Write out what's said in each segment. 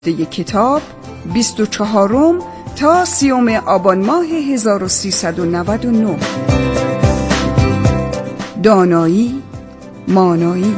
کتاب 24 تا 30 آبان ماه 1399. دانایی، مانایی.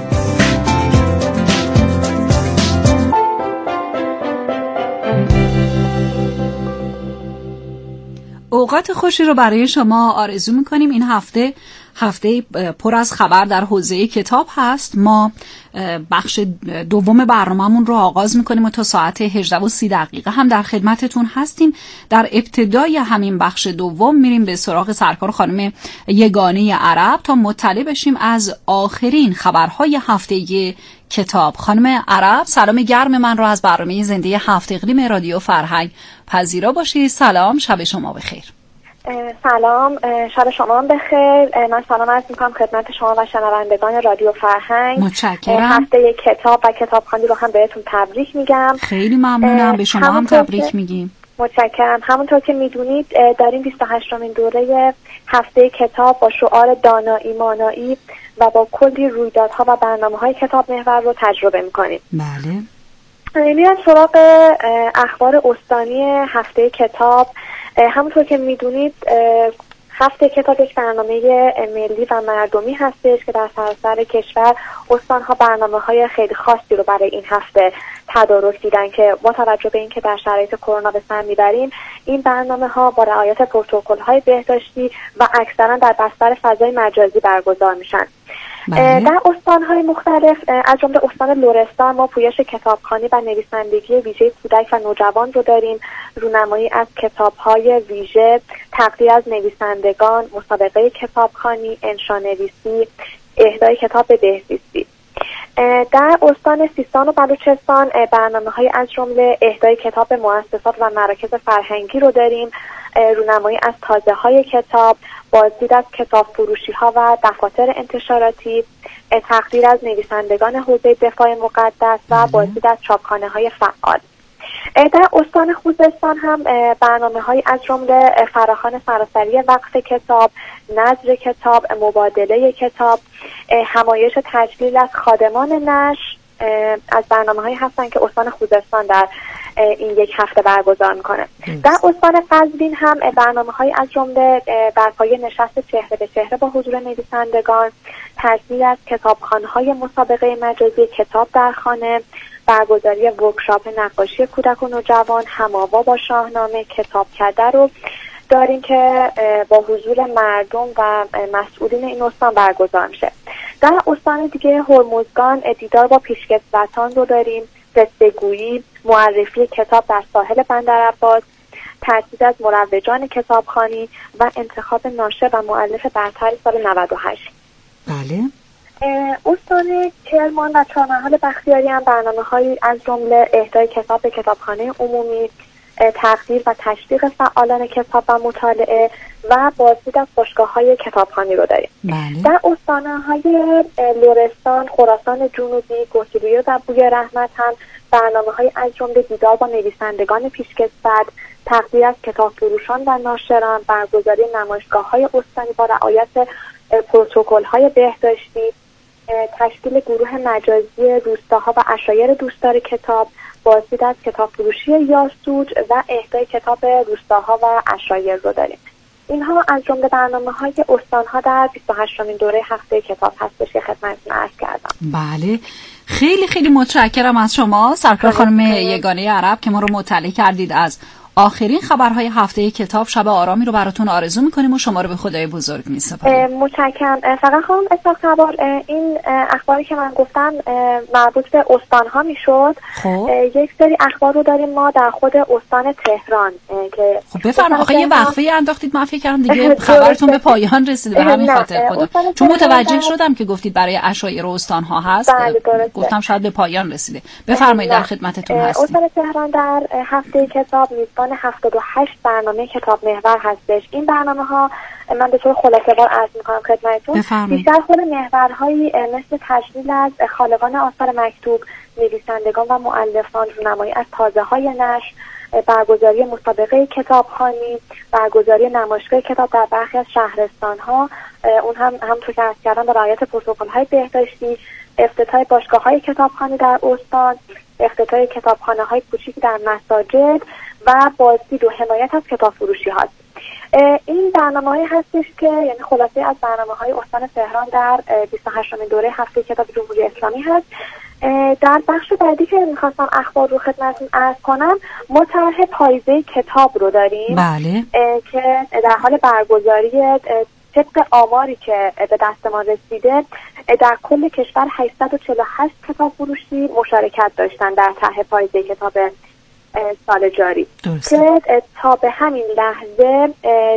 اوقات خوشی رو برای شما آرزو می‌کنیم. این هفته پر از خبر در حوزه کتاب هست. ما بخش دوم برنامه‌مون رو آغاز می‌کنیم و تا ساعت 18:30 هم در خدمتتون هستیم. در ابتدای همین بخش دوم میریم به سراغ سرکار خانم یگانه عرب تا مطلع بشیم از آخرین خبرهای هفته کتاب. خانم عرب، سلام گرم من رو از برنامه زنده هفت اقلیم رادیو فرهنگ پذیرا باشید. سلام، شب شما بخیر. سلام، شب شما هم بخیر. من سلام عرض میکنم خدمت شما و شنوندگان رادیو فرهنگ. متشکرم. هفته کتاب و کتابخوانی رو هم بهتون تبریک میگم. خیلی ممنونم. به شما هم تبریک میگیم. متشکرم. همونطور که میدونید داریم 28مین دوره هفته کتاب با شعار دانایی مانایی و با کلی رویدادها و برنامه‌های کتاب محور رو تجربه میکنیم. بله. میرم سراغ اخبار استانی هفته کتاب. همونطور که میدونید هفته کتاب یک برنامه ملی و مردمی هستش که در سراسر کشور استان‌ها برنامه‌های خیلی خاصی رو برای این هفته تدارک دیدن که با توجه به اینکه در شرایط کرونا به سر میبریم، این برنامه‌ها با رعایت پروتکل‌های بهداشتی و اکثرا در بستر فضای مجازی برگزار میشن. در استان‌های مختلف از جمله استان لرستان ما پویش کتابخوانی و نویسندگی ویژه کودک و نوجوان رو داریم. رونمایی از کتاب‌های ویژه، تقدیر از نویسندگان، مسابقه کتابخوانی، انشانویسی، اهدای کتاب به بهزیستی. در استان سیستان و بلوچستان برنامه‌های از جمله اهدای کتاب به مؤسسات و مراکز فرهنگی رو داریم. رونمایی از تازه‌های کتاب، بازدید از کتاب فروشی‌ها و دفاتر انتشاراتی، تقدیر از نویسندگان حوزه دفاع مقدس و بازدید از چاپخانه‌های فعال. در استان خوزستان هم برنامه‌های از جمله فراخوان سراسری وقف کتاب، نظر کتاب، مبادله کتاب، همایش تجلیل از خادمان نشر از برنامه‌هایی هستن که استان خوزستان در این یک هفته برگزار میکنه. در استان قزوین هم برنامه‌های از جمله برپای نشست چهره به چهره با حضور نویسندگان، تجلیل از کتابخوان‌های مسابقه مجازی کتاب در خانه، برگزاری ورکشاپ نقاشی کودک و نوجوان، هماوا با شاهنامه، کتابکده رو داریم که با حضور مردم و مسئولین این استان برگزار میشه. در استان دیگه هرمزگان دیدار با پیشکسوتان رو داریم، قصه‌گویی، معرفی کتاب در ساحل بندرعباس، ترتیب از مروجان کتابخوانی و انتخاب ناشر و مؤلف برتر سال 98. بله. استان کرمان و چهارمحال بختیاری هم برنامه‌هایی از جمله اهدای کتاب به کتابخانه عمومی، تقدیر و تشویق فعالان کتاب و مطالعه و بازدید از باشگاه‌های کتابخوانی رو داریم. بله. در استان‌های لرستان، خراسان جنوبی، گهگیری و بوی رحمت هم برنامه‌های از جمله دیدار با نویسندگان پیشکسوت، تقدیر از کتاب فروشان و ناشران، برگزاری نمایشگاه‌های استانی با رعایت پروتکل‌های بهداشتی، تشکیل گروه مجازی روستاها و عشایر دوستدار کتاب، بازدید از کتاب فروشی یاسوج و اهدای کتاب روستاها و عشایر رو داریم. اینها از جمله برنامه‌های استان‌ها در 28مین دوره هفته کتاب هستش که خدمتتون عرض کردم. بله، خیلی خیلی متشکرم از شما سرکار خانم یگانه عرب که ما رو مطلع کردید از آخرین خبرهای هفته کتاب. شب آرامی رو براتون آرزو میکنیم و شما رو به خدای بزرگ میسپاریم. متشکرم. فقط خانم استخبار، این اخباری که من گفتم مربوط به استان‌ها میشد. خب یک سری اخبار رو داریم ما در خود استان تهران که خب بفرمایید. آخه یه وقفه انداختید، من فکر کردم دیگه خبرتون به پایان رسیده، به همین خاطر خدا چون متوجه شدم که گفتید برای عشایر استان‌ها هست. گفتم شاید به پایان رسیده. بفرمایید، در خدمتتون هستیم. استان تهران در هفته کتاب میزبان 78 برنامه کتاب محور هستش. این برنامه‌ها من به طور خلاصه‌وار عرض می‌کنم خدمتتون. بیشتر خود محورهایی مثل تجلیل از خالقان آثار مکتوب، نویسندگان و مؤلفان، رونمایی از تازه‌های نشر، برگزاری مسابقه کتابخوانی، برگزاری نمایشگاه کتاب در برخی از شهرستان‌ها، اون هم همونطور که عرض کردم با رعایت پروتکل‌های بهداشتی، افتتاح باشگاه‌های کتابخوانی در استان، افتتاح کتابخانه‌های کوچیک در مساجد و بازدید و حمایت از کتاب فروشی هاست. این برنامه‌هایی هستش که یعنی خلاصه از برنامه‌های استان تهران در 28مین دوره هفته کتاب جمهوری اسلامی هست. در بخش بعدی که میخواستم اخبار رو خدمتتون عرض کنم، ما طرح پاییزه کتاب رو داریم. بله. که در حال برگزاری طبق آماری که به دست ما رسیده در کل کشور 848 کتاب فروشی مشارکت داشتن در طرح پاییزه کتاب سال جاری که تا به همین لحظه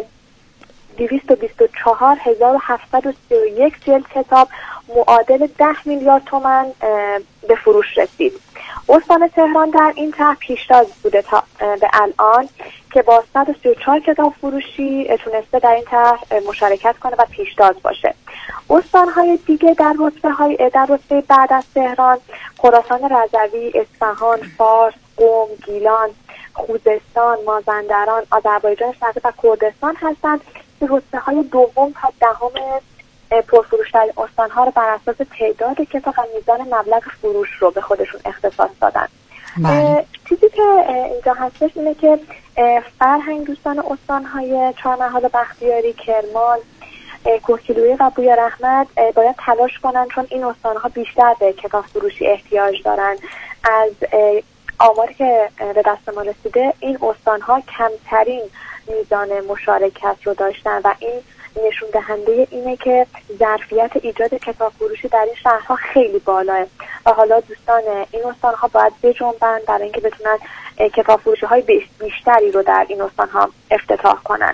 224731 جلد کتاب معادل 10 میلیارد تومان به فروش رسید. استان تهران در این طرح پیشتاز بوده تا به الان که با 134 کتاب فروشی تونسته در این طرح مشارکت کنه و پیشتاز باشه. استان‌های دیگه در رتبه بعد از تهران خراسان رضوی، اصفهان، فارس، قم، گیلان، خوزستان، مازندران، آذربایجان شرقی و کردستان هستند که رتبه‌های دوم تا دهم پرفروش‌ترین استان‌ها رو بر اساس تعداد کتاب و میزان مبلغ فروش رو به خودشون اختصاص دادن. چیزی که اینجا هستش اینه که فرهنگ دوستان استان‌های چهارمحال بختیاری، کرمان، کوهگیلویه و بوی رحمت باید تلاش کنن چون این استان‌ها بیشتر به کتاب فروشی احتیاج دارن. از آماری که به دست ما رسیده این استان‌ها کمترین میزان مشارکت رو داشتن و این نشون دهنده اینه که ظرفیت ایجاد کتاب فروشی در این شهرها خیلی بالاه و حالا دوستان این استان‌ها باید بجنبن برای اینکه بتونن کتاب فروشی‌های بیشتری رو در این استان‌ها افتتاح کنن.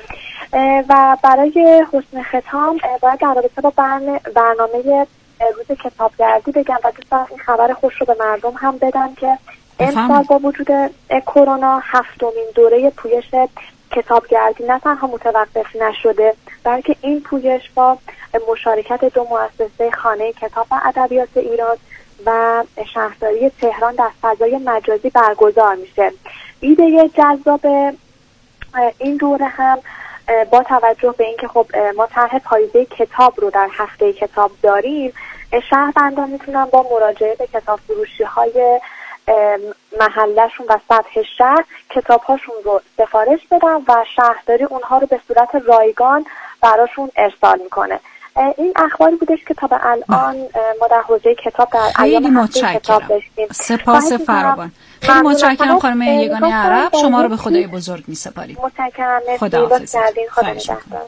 و برای حسن ختام باید در رابطه با برنامه روز کتابگردی بگم و دوستان این خبر خوش رو به مردم هم بدم که امسال با وجود کرونا 7مین دوره پویش کتابگردی نه تنها متوقف نشده بلکه این پویش با مشارکت دو مؤسسه خانه کتاب و ادبیات ایران و شهرداری تهران در فضای مجازی برگزار میشه. ایده جذاب این دوره هم با توجه به اینکه خب ما طرح پاییزه کتاب رو در هفته کتاب داریم، شهروندان میتونن با مراجعه به کتاب فروشی های محلشون و سطح شهر کتاب‌هاشون رو سفارش بدن و شهرداری اونها رو به صورت رایگان براشون ارسال میکنه. این اخباری بودش که تا به الان ما در حوزه کتاب در ایام هفته کتاب داشتیم. سپاس فراوان. خیلی متشکرم خانم یگانه عرب، شما رو به خدای بزرگ می‌سپاریم. متشکرم. خدا حافظ. خدا نگهدار.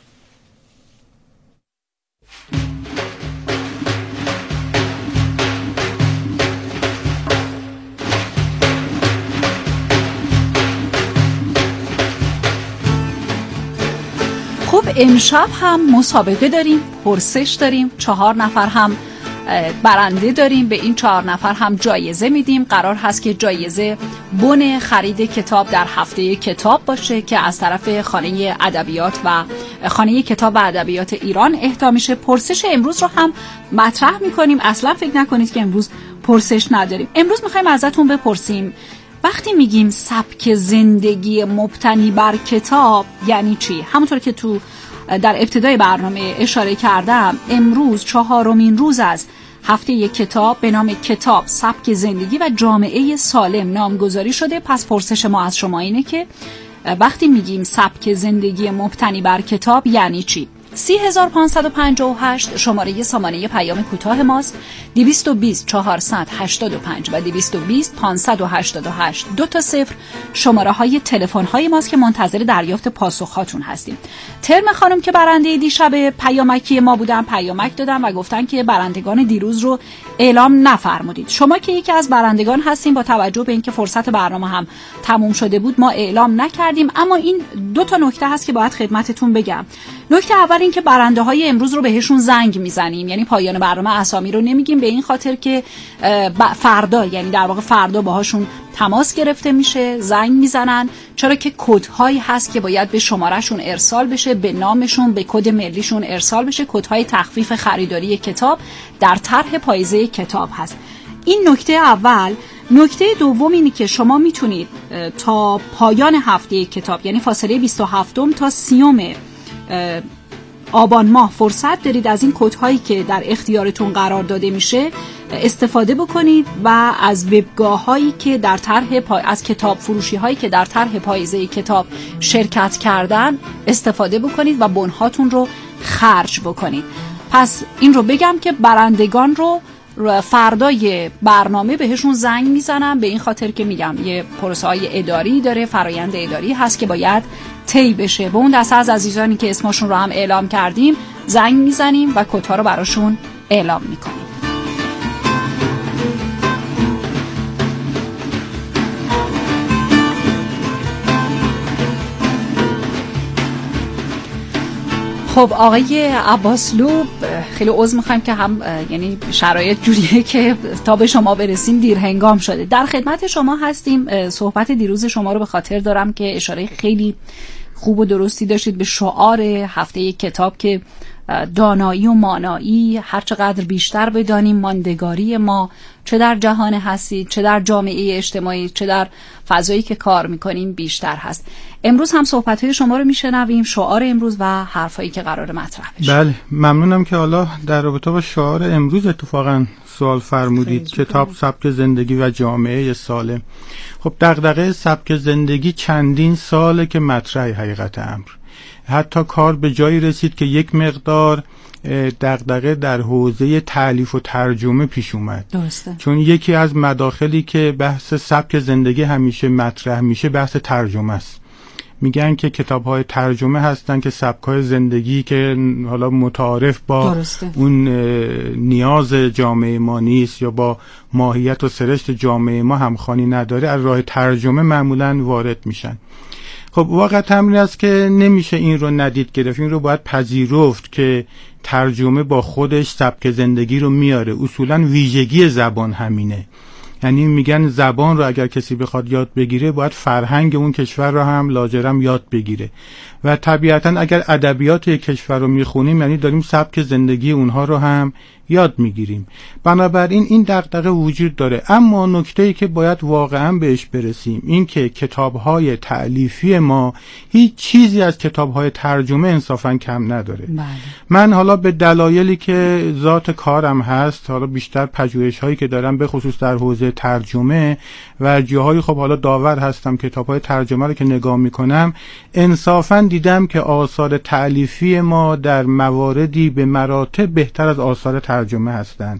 خب امشب هم مسابقه داریم، پرسش داریم، 4 نفر هم برنده داریم، به این 4 نفر هم جایزه میدیم. قرار هست که جایزه بن خرید کتاب در هفته کتاب باشه که از طرف خانه ادبیات و خانه کتاب و ادبیات ایران اهدا میشه. پرسش امروز رو هم مطرح میکنیم، اصلا فکر نکنید که امروز پرسش نداریم. امروز میخوایم ازتون بپرسیم وقتی میگیم سبک زندگی مبتنی بر کتاب یعنی چی؟ همونطور که تو در ابتدای برنامه اشاره کردم، امروز 4مین روز از هفته کتاب به نام کتاب، سبک زندگی و جامعه سالم نامگذاری شده. پس پرسش ما از شما اینه که وقتی میگیم سبک زندگی مبتنی بر کتاب یعنی چی؟ 30558 شماره سامانه پیام کوتاه ماست. 220 485 و 220 588 2 تا 0 شماره های تلفن های ماست که منتظر دریافت پاسخ هاتون هستیم. ترم خانم که برنده دیشب پیامکی ما بودن پیامک دادن و گفتن که برندگان دیروز رو اعلام نفرمودید. شما که یکی از برندگان هستین، با توجه به اینکه فرصت برنامه هم تموم شده بود ما اعلام نکردیم، اما این 2 تا نکته هست که باید خدمتتون بگم. نکته اول این که برنده های امروز رو بهشون زنگ میزنیم، یعنی پایان برنامه اسامی رو نمیگیم، به این خاطر که فردا، یعنی در واقع فردا باهاشون تماس گرفته میشه، زنگ میزنن، چرا که کدهایی هست که باید به شمارهشون ارسال بشه، به نامشون، به کد ملیشون ارسال بشه. کدهای تخفیف خریداری کتاب در طرح پاییزه کتاب هست. این نکته اول. نکته دوم اینه که شما میتونید تا پایان هفته کتاب، یعنی فاصله 27 تا 30 آبان ماه فرصت دارید از این کدهایی که در اختیارتون قرار داده میشه استفاده بکنید و از وبگاه هایی که در از کتاب فروشی هایی که در طرح پاییزه کتاب شرکت کردن استفاده بکنید و بنهاتون رو خرج بکنید. پس این رو بگم که برندگان رو فردای برنامه بهشون زنگ میزنم، به این خاطر که میگم یه پروسه های اداری داره، فرایند اداری هست که باید طی بشه. به اون دسته از عزیزانی که اسمشون رو هم اعلام کردیم زنگ میزنیم و کدها رو براشون اعلام میکنیم. خب آقای عباسلو، خیلی عذر میخوایم که هم یعنی شرایط جوریه که تا به شما برسیم دیر هنگام شده. در خدمت شما هستیم. صحبت دیروز شما رو به خاطر دارم که اشاره خیلی خوب و درستی داشتید به شعار هفته کتاب که دانایی و مانایی، هر چقدر بیشتر بدانیم ماندگاری ما، چه در جهان هستید، چه در جامعه اجتماعی، چه در فضایی که کار میکنیم بیشتر هست. امروز هم صحبت‌های شما رو میشنویم، شعار امروز و حرفایی که قرار مطرح بشه. بله، ممنونم که حالا در رابطه با شعار امروز اتفاقا سوال فرمودید. کتاب سبک زندگی و جامعه سالم. خب دغدغه سبک زندگی چندین ساله که مطرح حقیقت امر. حتی کار به جایی رسید که یک مقدار دغدغه در حوزه تألیف و ترجمه پیش اومد. درسته. چون یکی از مداخلی که بحث سبک زندگی همیشه مطرح میشه بحث ترجمه است. میگن که کتاب‌های ترجمه هستن که سبک‌های زندگی که حالا متعارف با درسته. اون نیاز جامعه ما نیست یا با ماهیت و سرشت جامعه ما همخوانی نداره، از راه ترجمه معمولاً وارد میشن. خب واقعا همین است که نمیشه این رو ندید گرفت. این رو باید پذیرفت که ترجمه با خودش سبک زندگی رو میاره. اصولاً ویژگی زبان همینه. یعنی میگن زبان رو اگر کسی بخواد یاد بگیره باید فرهنگ اون کشور رو هم لاجرم یاد بگیره و طبیعتاً اگر ادبیات یک کشور رو میخونیم یعنی داریم سبک زندگی اونها رو هم یاد میگیریم. بنابراین این دغدغه وجود داره. اما نکته‌ای که باید واقعاً بهش برسیم این که کتاب‌های تألیفی ما هیچ چیزی از کتاب‌های ترجمه انصافاً کم نداره. بله. من حالا به دلایلی که ذات کارم هست، حالا بیشتر پژوهش‌هایی که دارم به خصوص در حوزه ترجمه و جاهای خب حالا داور هستم کتاب‌های ترجمه رو که نگاه می‌کنم، انصافاً دیدم که آثار تألیفی ما در مواردی به مراتب بهتر از آثار ترجمه هستند.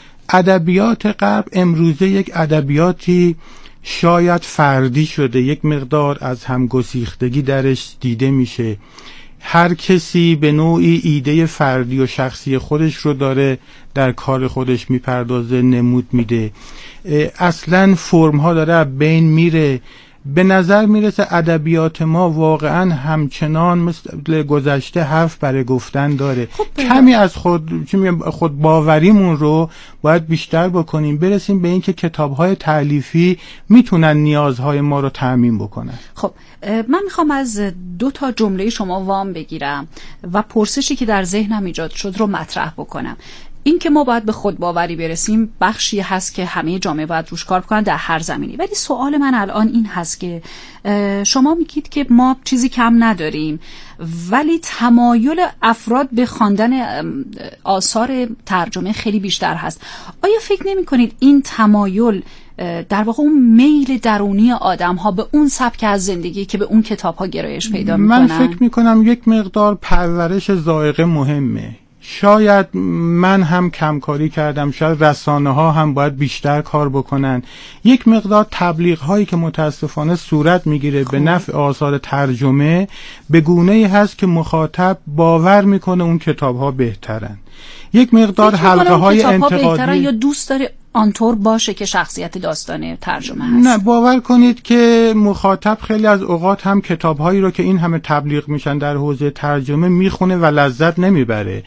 ادبیات غرب امروزه یک ادبیاتی شاید فردی شده، یک مقدار از همگسیختگی درش دیده میشه. هر کسی به نوعی ایده فردی و شخصی خودش رو داره در کار خودش میپردازه، نمود میده. اصلاً فرم ها داره بین میره. به نظر میرسه ادبیات ما واقعا همچنان مثل گذشته حرف برای گفتن داره. کمی از خود باوریمون رو باید بیشتر بکنیم، برسیم به این که کتاب‌های تألیفی میتونن نیازهای ما رو تأمین بکنن. خب من میخوام از 2 تا جمله شما وام بگیرم و پرسشی که در ذهنم ایجاد شد رو مطرح بکنم. این که ما باید به خودباوری برسیم بخشی هست که همه جامعه باید روش کار بکنن در هر زمینی، ولی سوال من الان این هست که شما میگید که ما چیزی کم نداریم ولی تمایل افراد به خواندن آثار ترجمه خیلی بیشتر هست. آیا فکر نمی کنید این تمایل در واقع اون میل درونی آدم ها به اون سبک از زندگی که به اون کتاب ها گرایش پیدا میکنن؟ من فکر میکنم یک مقدار پرورش ذائقه مهمه. شاید من هم کمکاری کردم، شاید رسانه ها هم باید بیشتر کار بکنن. یک مقدار تبلیغ هایی که متاسفانه صورت میگیره به نفع آثار ترجمه به گونه‌ای هست که مخاطب باور میکنه اون کتاب ها بهترن. یک مقدار حلقه های انتقادی یا دوست داره آنطور باشه که شخصیت داستان ترجمه هست. نه، باور کنید که مخاطب خیلی از اوقات هم کتاب‌هایی رو که این همه تبلیغ میشن در حوزه ترجمه میخونه و لذت نمیبره.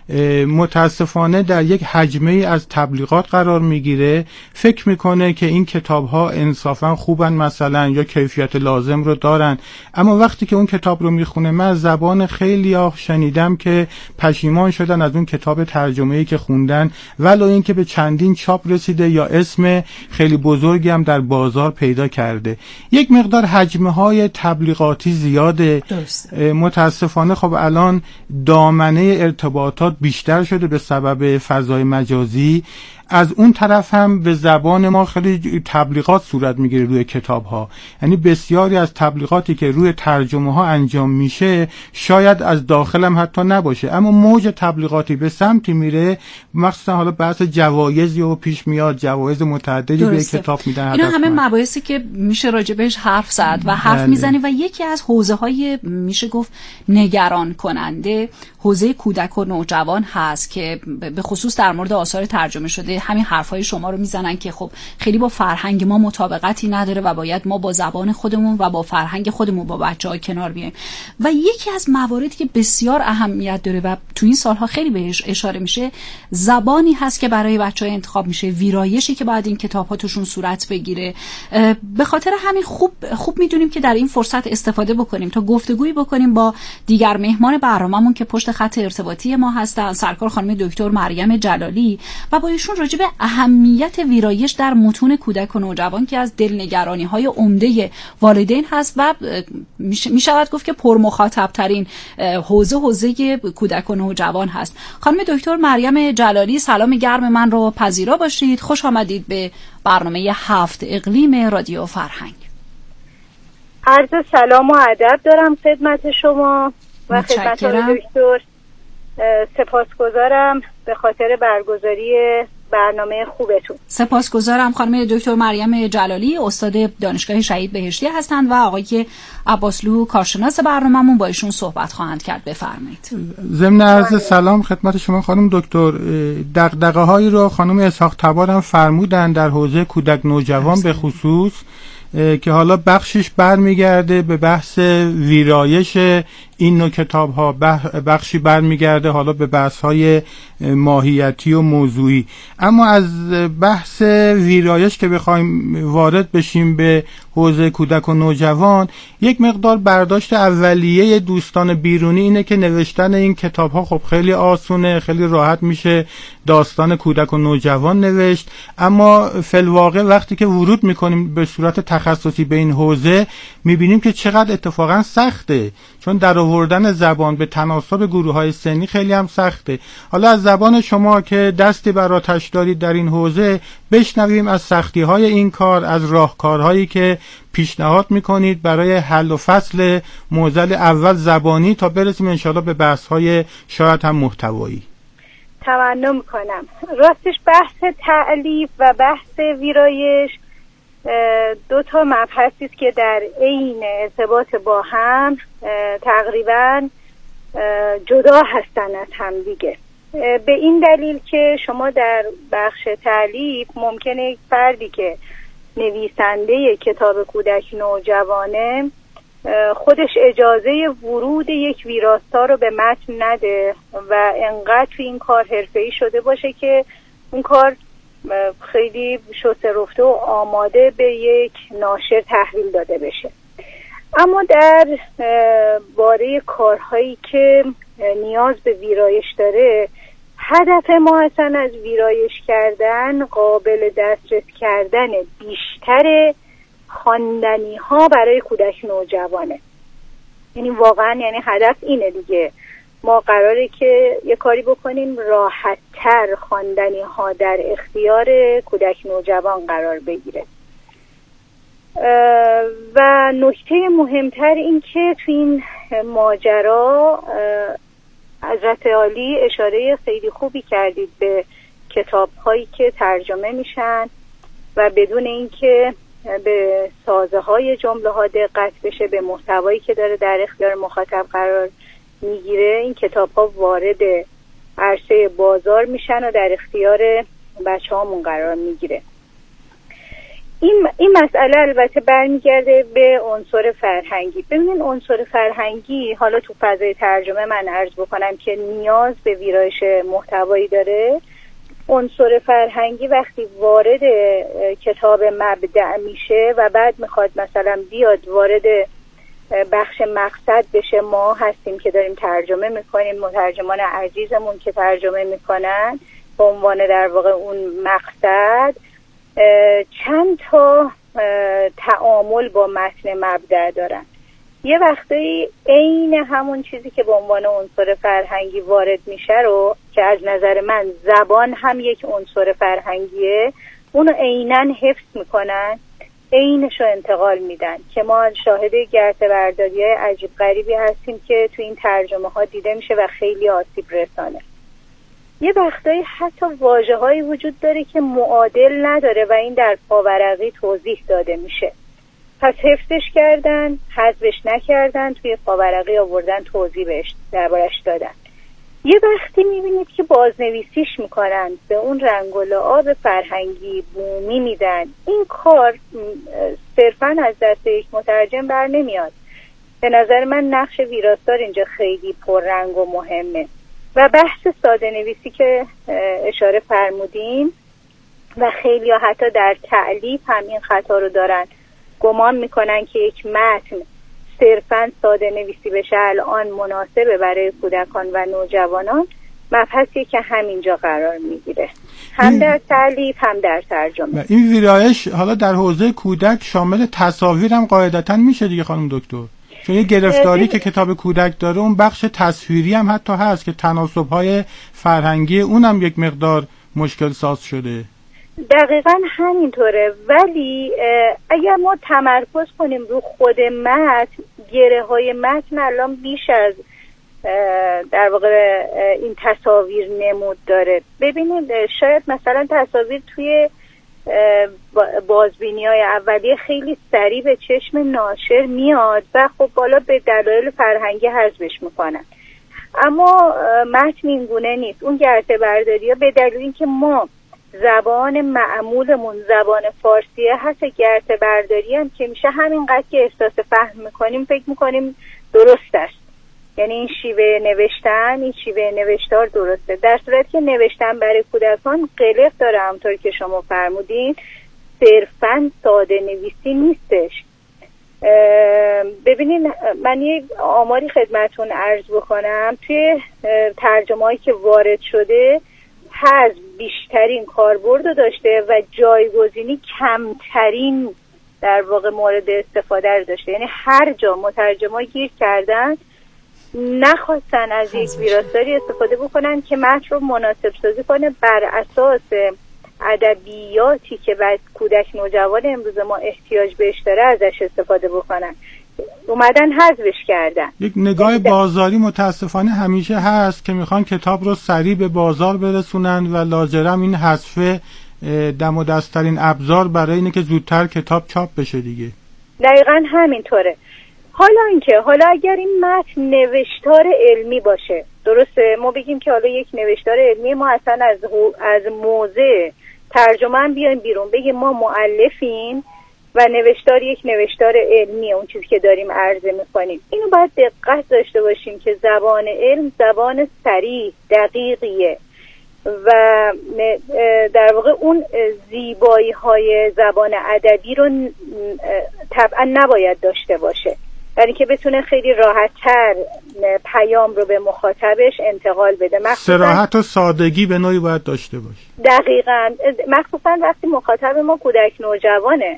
متاسفانه در یک حجمه از تبلیغات قرار میگیره، فکر میکنه که این کتاب‌ها انصافا خوبن مثلا یا کیفیت لازم رو دارن، اما وقتی که اون کتاب رو میخونه، من از زبان خیلی شنیدم که پشیمان شدن از اون کتاب ترجمه‌ای که خوندن ولو این که به چندین چاپ رسیده یا اسم خیلی بزرگی هم در بازار پیدا کرده. یک مقدار حجمه‌های تبلیغاتی زیاده. متاسفانه خب الان دامنه ارتباطات بیشتر شده به سبب فضای مجازی. از اون طرف هم به زبان ما خیلی تبلیغات صورت میگیره روی کتاب ها. یعنی بسیاری از تبلیغاتی که روی ترجمه ها انجام میشه شاید از داخل هم حتی نباشه، اما موج تبلیغاتی به سمتی میره، مخصوصا حالا بحث جوایزی و پیش میاد، جوایز متعددی به کتاب میدن. اینا همه مباحثی که میشه راجبش حرف زد و حرف میزنی و یکی از حوزه های میشه گفت نگران کننده حوزه کودک و نوجوان هست که به خصوص در مورد آثار ترجمه شده همین حرفای شما رو میزنن که خب خیلی با فرهنگ ما مطابقتی نداره و باید ما با زبان خودمون و با فرهنگ خودمون با بچه‌ها کنار بیایم. و یکی از مواردی که بسیار اهمیت داره و تو این سالها خیلی بهش اشاره میشه، زبانی هست که برای بچه‌ها انتخاب میشه، ویرایشی که باید این کتاب‌ها توشون صورت بگیره. به خاطر همین خوب میدونیم که در این فرصت استفاده بکنیم تا گفتگویی بکنیم با دیگر مهمان برنامه‌مون که پشت خط ارتباطی ما هستن، سرکار خانم دکتر مریم جلالی، و با ایشون راجع به اهمیت ویرایش در متون کودک و نوجوان که از دلنگرانی‌های عمده والدین هست و میشود گفت که پرمخاطب ترین حوزه کودک و نوجوان هست. خانم دکتر مریم جلالی، سلام گرم من رو پذیرا باشید. خوش آمدید به برنامه 7 اقلیم رادیو فرهنگ. عرض سلام و ادب دارم خدمت شما و خدمت دکتر. سپاسگزارم به خاطر برگزاری برنامه خوبتون. سپاسگزارم. خانم دکتر مریم جلالی استاد دانشگاه شهید بهشتی هستند و آقای عباسلو کارشناس برنامه‌مون با ایشون صحبت خواهند کرد. بفرمایید. ضمن عرض سلام خدمت شما خانم دکتر، دغدغه‌هایی رو خانم اسحاق تبار هم فرمودن در حوزه کودک نوجوان به خصوص که حالا بخشش برمیگرده به بحث ویرایش این نوع کتاب ها، بخشی برمیگرده حالا به بحث های ماهیتی و موضوعی. اما از بحث ویرایش که بخوایم وارد بشیم به حوزه کودک و نوجوان، یک مقدار برداشت اولیه دوستان بیرونی اینه که نوشتن این کتاب ها خب خیلی آسونه، خیلی راحت میشه داستان کودک و نوجوان نوشت، اما فی‌الواقع وقتی که ورود میکنیم به صورت تخصصی به این حوزه میبینیم که چقدر اتفاقا سخته، چون در آوردن زبان به تناسب گروه‌های سنی خیلی هم سخته. حالا از زبان شما که دستی بر آتش دارید در این حوزه بشنویم از سختی‌های این کار، از راهکارهایی که پیشنهاد میکنید برای حل و فصل معضل اول زبانی تا برسیم انشاءالله به بحث‌های شاید هم محتوایی. تمنا میکنم. راستش بحث تألیف و بحث ویرایش دو تا مبحثی است که در عین ارتباط با هم تقریبا جدا هستن از هم دیگه. به این دلیل که شما در بخش تألیف ممکنه یک فردی که نویسنده کتاب کودک نوجوانه خودش اجازه ورود یک ویراستار رو به متن نده و انقدر تو این کار حرفه‌ای شده باشه که اون کار خیلی شسته رفته و آماده به یک ناشر تحویل داده بشه. اما در باره کارهایی که نیاز به ویرایش داره، هدف ما اصلا از ویرایش کردن قابل دسترس کردن بیشتر خواندنی ها برای کودک نوجوانه. یعنی واقعا هدف اینه دیگه، ما قراره که یه کاری بکنیم راحت تر خواندنی ها در اختیار کودک نوجوان قرار بگیره. و نکته مهمتر این که تو این ماجرا حضرت عالی اشاره خیلی خوبی کردید به کتاب هایی که ترجمه میشن و بدون اینکه به سازه های جمله ها دقت بشه، به محتوایی که داره در اختیار مخاطب قرار میگیره، این کتاب ها وارد عرصه بازار میشن و در اختیار بچه هامون قرار میگیره. این مسئله البته برمیگرده به عنصر فرهنگی. ببینید عنصر فرهنگی حالا تو فضای ترجمه من عرض بکنم که نیاز به ویرایش محتوایی داره. عنصر فرهنگی وقتی وارد کتاب مبدأ میشه و بعد میخواد مثلا بیاد وارد بخش مقصد بشه، ما هستیم که داریم ترجمه میکنیم، مترجمان عزیزمون که ترجمه میکنن به عنوان در واقع اون مقصد چند تا تعامل با متن مبدأ دارن. یه وقتایی عین همون چیزی که به عنوان عنصر فرهنگی وارد میشه رو که از نظر من زبان هم یک عنصر فرهنگیه، اونو عیناً حفظ میکنن، عینش رو انتقال میدن که ما شاهد گرته برداری عجیب غریبی هستیم که تو این ترجمه ها دیده میشه و خیلی آسیب رسانه. یه وقتایی حتی واژه هایی وجود داره که معادل نداره و این در پاورقی توضیح داده میشه، پس حفظش کردن، حذفش نکردن، توی پاورقی آوردن توضیح بهش دربارش دادن. یه وقتی میبینید که بازنویسیش میکنن، به اون رنگ و لعاب فرهنگی بومی میدن. این کار صرفاً از دست یک مترجم بر نمیاد. به نظر من نقش ویراستار اینجا خیلی پررنگ و مهمه. و بحث ساده نویسی که اشاره فرمودین و خیلی ها حتی در تألیف هم این خطا رو دارن، گمان میکنن که یک متن صرفاً ساده نویسی بشه الان مناسبه برای کودکان و نوجوانان. مبحثی که همینجا قرار میگیره، هم در تألیف هم در ترجمه. این ویرایش حالا در حوزه کودک شامل تصاویر هم قاعدتاً میشه دیگه خانم دکتر، چون یه گرفتاری که کتاب کودک داره اون بخش تصویری هم حتی هست که تناسب‌های فرهنگی اونم یک مقدار مشکل ساز شده. دقیقاً همینطوره، ولی اگر ما تمرکز کنیم رو خود متن، گره های متن الان بیش از در واقع این تصاویر نمود داره. ببینید شاید مثلا تصاویر توی بازبینی های اولیه خیلی سریع به چشم ناشر میاد و خب بالا به دلایل فرهنگی حذفش میکنن، اما متن این گونه نیست. اون گرته برداری ها به دلیل اینکه ما زبان معمولمون زبان فارسیه هست، گرته برداری هم که میشه همینقدر که احساس فهم میکنیم فکر میکنیم درست است، یعنی این شیوه نوشتن، این شیوه نوشتار درسته، در صورتی که نوشتن برای کودکان قلق داره. همونطور که شما فرمودین صرفاً ساده نویسی نیستش. ببینین من یه آماری خدمتون عرض بکنم، توی ترجمه‌ای که وارد شده حذف بیشترین کاربرد داشته و جایگزینی کمترین در واقع مورد استفاده رو داشته. یعنی هر جا مترجم‌ها گیر کردن نخواستن از یک ویراستاری استفاده بکنن که متن رو مناسب سازی کنه بر اساس ادبیاتی که بعد کودک نوجوان امروز ما احتیاج بهش داره ازش استفاده بکنن. اومدن حذفش کردن. یک نگاه بازاری متاسفانه همیشه هست که میخوان کتاب رو سریع به بازار برسونن و لاجرم این حذف دم و دست‌ترین ابزار برای اینه که زودتر کتاب چاپ بشه دیگه. دقیقاً همینطوره. حالا اگر این متن نوشتار علمی باشه، درسته ما بگیم که حالا یک نوشتار علمی، ما اصلا از موضع ترجمه هم بیایم بیرون بگیم ما مؤلفیم و نوشتار یک نوشتار علمیه، اون چیزی که داریم عرضه میکنیم. اینو باید دقت داشته باشیم که زبان علم زبان صریح دقیقیه و در واقع اون زیبایی های زبان ادبی رو طبعا نباید داشته باشه، برای که بتونه خیلی راحت‌تر پیام رو به مخاطبش انتقال بده. صراحت و سادگی به نوعی باید داشته باشه. دقیقاً، مخصوصا وقتی مخاطب ما کودک نوجوانه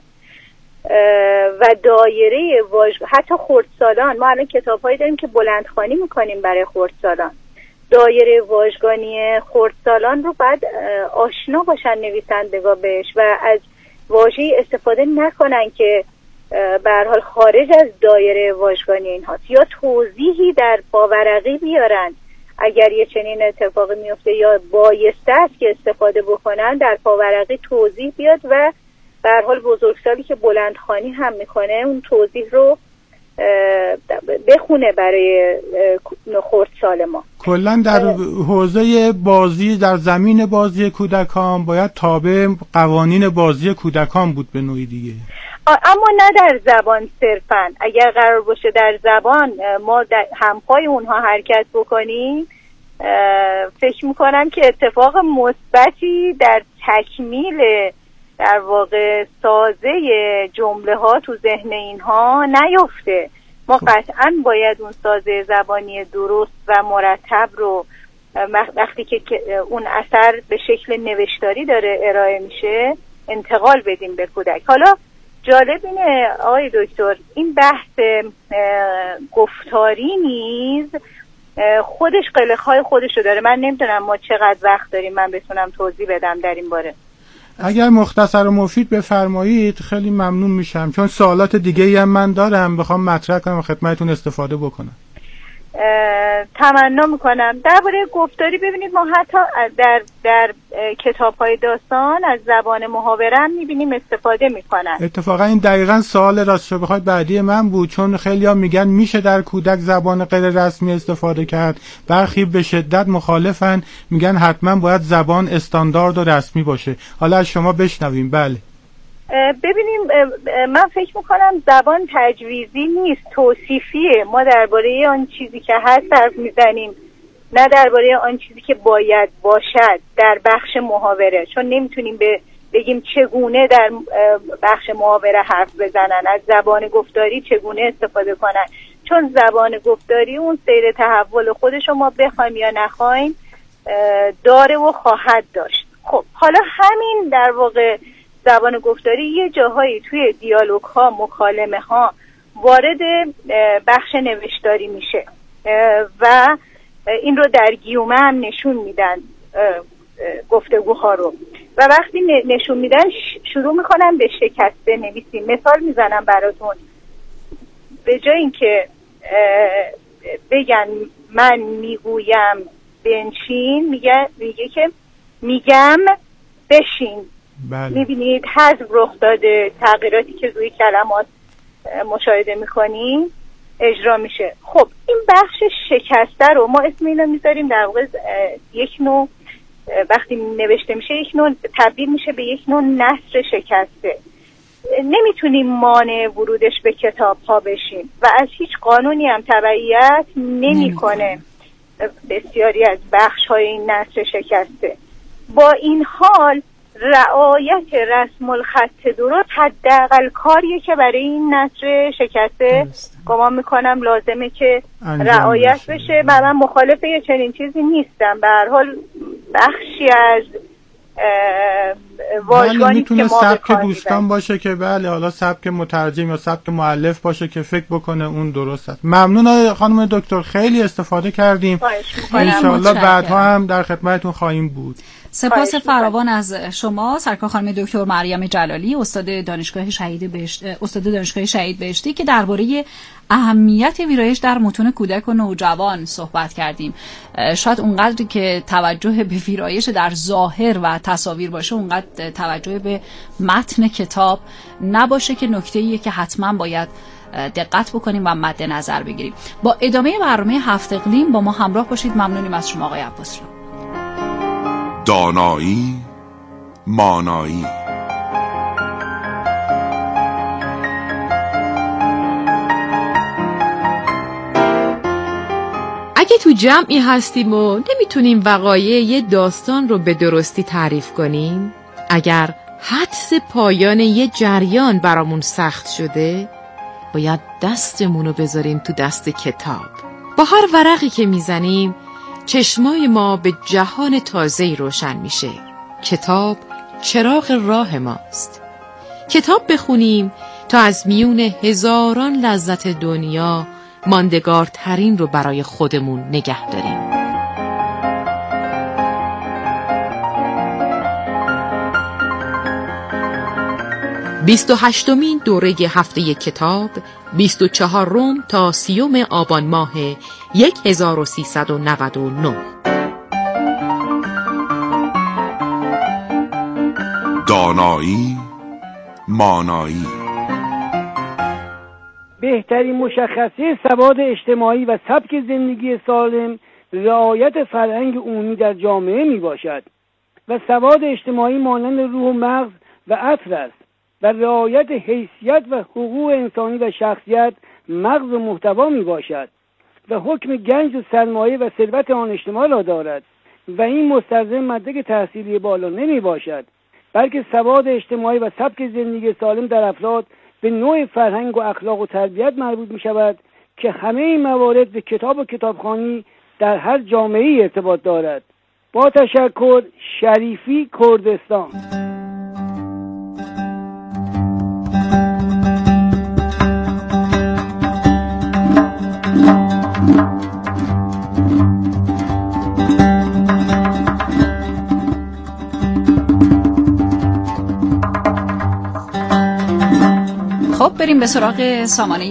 و دایره حتی خردسالان. ما الان کتاب‌هایی داریم که بلندخوانی می‌کنیم برای خردسالان. دایره واژگانی خردسالان رو باید آشنا باشن نویسندگان بهش و از واژه‌ای استفاده نکنن که به هر حال خارج از دایره واژگانی اینهاست، یا توضیحی در پاورقی بیارن اگر یه چنین اتفاقی میفته، یا بایسته است که استفاده بکنن در پاورقی توضیح بیاد و به هر حال بزرگسالی که بلندخوانی هم میکنه اون توضیح رو بخونه برای خردسال ما. کلا در حوزه بازی، در زمین بازی کودکان باید تابع قوانین بازی کودکان بود به نوعی دیگه، اما نه در زبان صرفاً. اگر قرار باشه در زبان ما همپای اونها حرکت بکنیم، فکر میکنم که اتفاق مثبتی در تکمیل در واقع سازه جمله ها تو ذهن اینها نیفته. ما قطعاً باید اون سازه زبانی درست و مرتب رو وقتی که اون اثر به شکل نوشتاری داره ارائه میشه انتقال بدیم به کودک. حالا جالب اینه آقای دکتر، این بحث گفتاری نیز خودش قلق‌های خودشو داره. من نمیدونم ما چقدر وقت داریم من بتونم توضیح بدم در این باره. اگر مختصر و مفید بفرمایید خیلی ممنون میشم، چون سوالات دیگه‌ای هم من دارم بخوام مطرح کنم و خدمتتون استفاده بکنم. تمنا میکنم. درباره گفتاری ببینید ما حتی در کتاب‌های داستان از زبان محاوره هم میبینیم استفاده میکنن. اتفاقا این دقیقاً سوال راست شو بخواید بعدی من بود، چون خیلی‌ها میگن میشه در کودک زبان غیر رسمی استفاده کرد، برخی به شدت مخالفن، میگن حتما باید زبان استاندارد و رسمی باشه. حالا از شما بشنویم. بله ببینیم، من فکر میکنم زبان تجویزی نیست، توصیفیه. ما درباره آن چیزی که هست حرف میزنیم، نه درباره آن چیزی که باید باشد در بخش محاوره، چون نمیتونیم بگیم چگونه در بخش محاوره حرف بزنن، از زبان گفتاری چگونه استفاده کنن، چون زبان گفتاری اون سیر تحول خودش ما بخوایم یا نخوایم داره و خواهد داشت. خب حالا همین در واقع زبان گفتاری یه جاهایی توی دیالوگ ها، مکالمه ها وارد بخش نوشتاری میشه و این رو در گیومه هم نشون میدن گفتگوها رو، و وقتی نشون میدن شروع میکنن به شکسته نویسی. مثال میزنم براتون، به جای اینکه بگن من میگویم بنشین، میگه که میگم بشین. بله. میبینید حذف رخ داده، تغییراتی که روی کلمات مشاهده میکنیم اجرا میشه. خب این بخش شکسته رو ما اسم اینو میذاریم در واقع یک نوع، وقتی نوشته میشه یک نوع تبدیل میشه به یک نوع نثر شکسته. نمیتونیم مانع ورودش به کتاب ها بشیم و از هیچ قانونی هم تبعیت نمیکنه بسیاری از بخش های این نثر شکسته. با این حال رعایت رسم الخط درست حداقل کاریه که برای این نثر شکسته گمان میکنم لازمه که رعایت بشه. من مخالف یه چنین چیزی نیستم. به هر حال بخشی از واژگانی که ما سبک دوستان باشه که بله، حالا سبک مترجم یا سبک مؤلف باشه که فکر بکنه اون درست است. ممنون خانم دکتر، خیلی استفاده کردیم. ان شاءالله بعدها هم در خدمتتون خواهیم بود. سپاس فراوان از شما سرکار خانم دکتر مریم جلالی، استاد دانشگاه شهید بهشتی، که درباره اهمیت ویرایش در متون کودک و نوجوان صحبت کردیم. شاید اونقدر که توجه به ویرایش در ظاهر و تصاویر باشه، اونقدر توجه به متن کتاب نباشه، که نکته‌ایه که حتما باید دقت بکنیم و مد نظر بگیریم. با ادامه برنامه هفت اقلیم با ما همراه باشید. ممنونیم از شما آقای عباسیان. دانایی مانایی. اگه تو جمعی هستیم و نمیتونیم وقایع یه داستان رو به درستی تعریف کنیم، اگر حدس پایان یه جریان برامون سخت شده، باید دستمون رو بذاریم تو دست کتاب. با هر ورقی که میزنیم چشمای ما به جهان تازه‌ای روشن میشه. کتاب چراغ راه ماست. کتاب بخونیم تا از میون هزاران لذت دنیا ماندگارترین رو برای خودمون نگه داریم. بیست و هشتمین دوره هفته کتاب، 24 تا 30 آبان ماه 1399. دانایی مانایی. بهترین مشخصه سواد اجتماعی و سبک زندگی سالم رعایت فرهنگ عمومی در جامعه می باشد و سواد اجتماعی مانند روح و مغز و عطر است و رعایت حیثیت و حقوق انسانی و شخصیت مغز و محتوا می باشد و حکم گنج و سرمایه و ثروت آن اجتماع را دارد و این مستلزم مدرک تحصیلی بالا نمی باشد، بلکه سواد اجتماعی و سبک زندگی سالم در افراد به نوع فرهنگ و اخلاق و تربیت مربوط می شود که همه این موارد به کتاب و کتابخوانی در هر جامعه ارتباط دارد. با تشکر، شریفی، کردستان. بریم به سراغ سامانه